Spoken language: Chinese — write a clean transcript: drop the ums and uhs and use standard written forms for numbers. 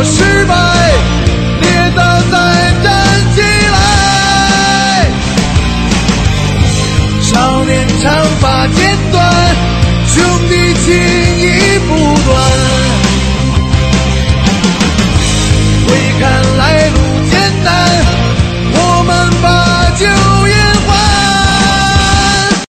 过失败，跌倒再站起来。少年长发剪短。